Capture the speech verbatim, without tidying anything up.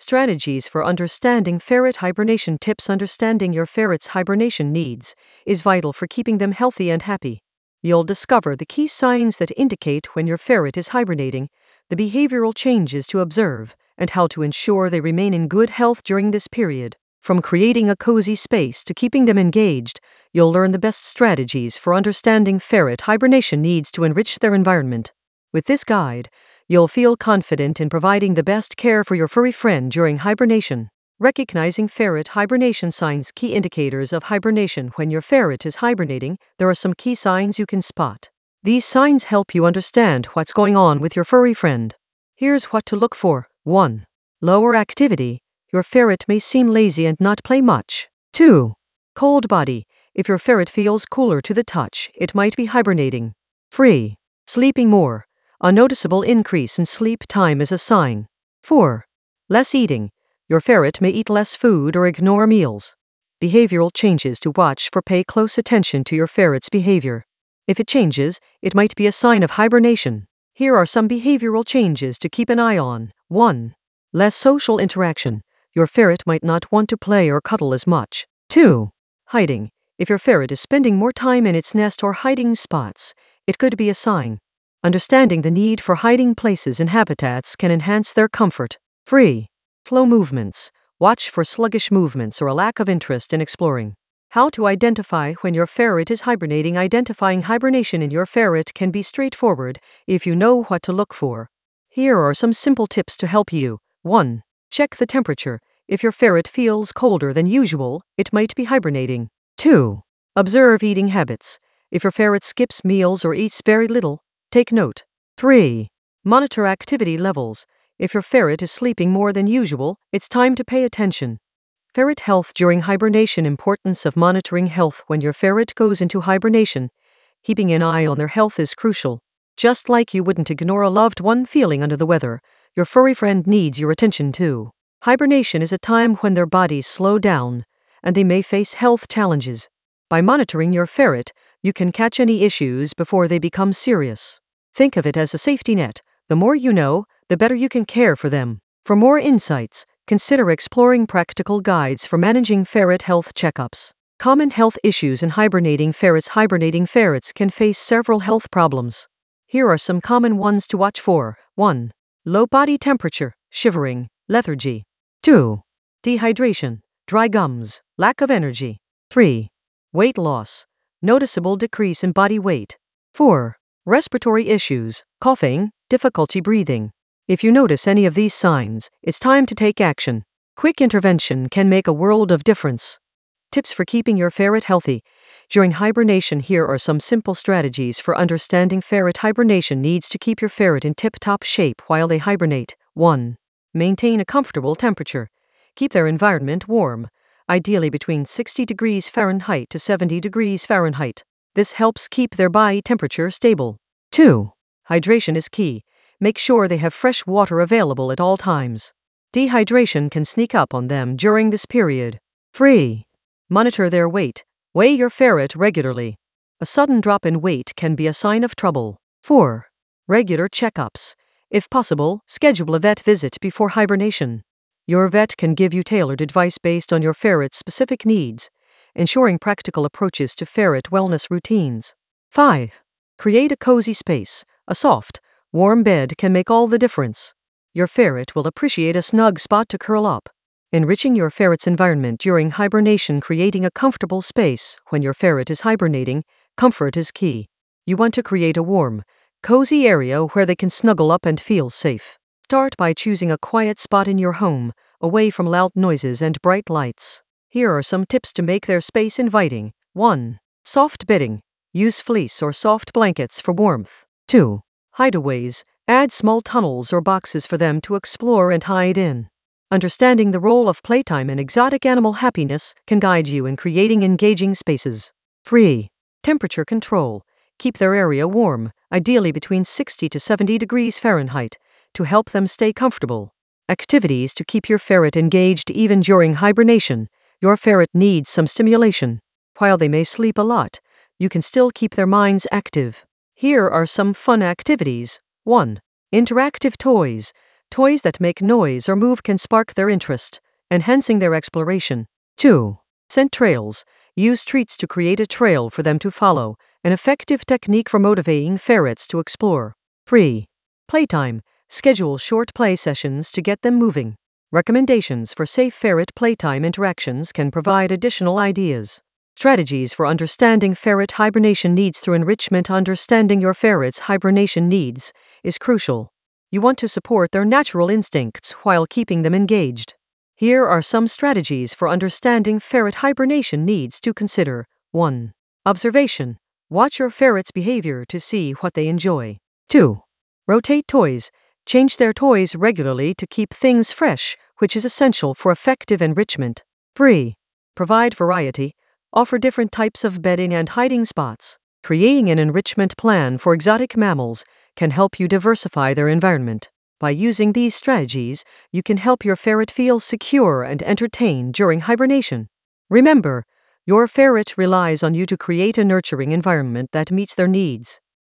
Strategies for understanding ferret hibernation tips. Understanding your ferret's hibernation needs is vital for keeping them healthy and happy. You'll discover the key signs that indicate when your ferret is hibernating, the behavioral changes to observe, and how to ensure they remain in good health during this period. From creating a cozy space to keeping them engaged, you'll learn the best strategies for understanding ferret hibernation needs to enrich their environment. With this guide, you'll feel confident in providing the best care for your furry friend during hibernation. Recognizing ferret hibernation signs. Key indicators of hibernation. When your ferret is hibernating, there are some key signs you can spot. These signs help you understand what's going on with your furry friend. Here's what to look for. one. Lower activity. Your ferret may seem lazy and not play much. two. Cold body. If your ferret feels cooler to the touch, it might be hibernating. three. Sleeping more. A noticeable increase in sleep time is a sign. four. Less eating. Your ferret may eat less food or ignore meals. Behavioral changes to watch for. Pay close attention to your ferret's behavior. If it changes, it might be a sign of hibernation. Here are some behavioral changes to keep an eye on. one. Less social interaction. Your ferret might not want to play or cuddle as much. two. Hiding. If your ferret is spending more time in its nest or hiding spots, it could be a sign. Understanding the need for hiding places and habitats can enhance their comfort. three. Slow movements. Watch for sluggish movements or a lack of interest in exploring. How to identify when your ferret is hibernating. Identifying hibernation in your ferret can be straightforward if you know what to look for. Here are some simple tips to help you. one. Check the temperature. If your ferret feels colder than usual, it might be hibernating. two. Observe eating habits. If your ferret skips meals or eats very little, take note. three. Monitor activity levels. If your ferret is sleeping more than usual, it's time to pay attention. Ferret health during hibernation. Importance of monitoring health. When your ferret goes into hibernation, keeping an eye on their health is crucial. Just like you wouldn't ignore a loved one feeling under the weather, your furry friend needs your attention too. Hibernation is a time when their bodies slow down, and they may face health challenges. By monitoring your ferret, you can catch any issues before they become serious. Think of it as a safety net. The more you know, the better you can care for them. For more insights, consider exploring practical guides for managing ferret health checkups. Common health issues in hibernating ferrets. Hibernating ferrets can face several health problems. Here are some common ones to watch for. one. Low body temperature, shivering, lethargy. two. Dehydration, dry gums, lack of energy. three. Weight loss, noticeable decrease in body weight. four. Respiratory issues, coughing, difficulty breathing. If you notice any of these signs, it's time to take action. Quick intervention can make a world of difference. Tips for keeping your ferret healthy. During hibernation, here are some simple strategies for understanding ferret hibernation needs to keep your ferret in tip-top shape while they hibernate. one. Maintain a comfortable temperature. Keep their environment warm, ideally between sixty degrees Fahrenheit to seventy degrees Fahrenheit. This helps keep their body temperature stable. two. Hydration is key. Make sure they have fresh water available at all times. Dehydration can sneak up on them during this period. three. Monitor their weight. Weigh your ferret regularly. A sudden drop in weight can be a sign of trouble. four. Regular checkups. If possible, schedule a vet visit before hibernation. Your vet can give you tailored advice based on your ferret's specific needs, ensuring practical approaches to ferret wellness routines. five. Create a cozy space. A soft, warm bed can make all the difference. Your ferret will appreciate a snug spot to curl up. Enriching your ferret's environment during hibernation. Creating a comfortable space. When your ferret is hibernating, comfort is key. You want to create a warm, cozy area where they can snuggle up and feel safe. Start by choosing a quiet spot in your home, away from loud noises and bright lights. Here are some tips to make their space inviting. one. Soft bedding. Use fleece or soft blankets for warmth. two. Hideaways. Add small tunnels or boxes for them to explore and hide in. Understanding the role of playtime and exotic animal happiness can guide you in creating engaging spaces. three. Temperature control. Keep their area warm, ideally between sixty to seventy degrees Fahrenheit, to help them stay comfortable. Activities to keep your ferret engaged even during hibernation. Your ferret needs some stimulation. While they may sleep a lot, you can still keep their minds active. Here are some fun activities. one. Interactive toys. Toys that make noise or move can spark their interest, enhancing their exploration. two. Scent trails. Use treats to create a trail for them to follow, an effective technique for motivating ferrets to explore. three. Playtime. Schedule short play sessions to get them moving. Recommendations for safe ferret playtime interactions can provide additional ideas. Strategies for understanding ferret hibernation needs through enrichment. Understanding your ferret's hibernation needs is crucial. You want to support their natural instincts while keeping them engaged. Here are some strategies for understanding ferret hibernation needs to consider. one. Observation. Watch your ferret's behavior to see what they enjoy. two. Rotate toys. Change their toys regularly to keep things fresh, which is essential for effective enrichment. three. Provide variety. Offer different types of bedding and hiding spots. Creating an enrichment plan for exotic mammals can help you diversify their environment. By using these strategies, you can help your ferret feel secure and entertained during hibernation. Remember, your ferret relies on you to create a nurturing environment that meets their needs.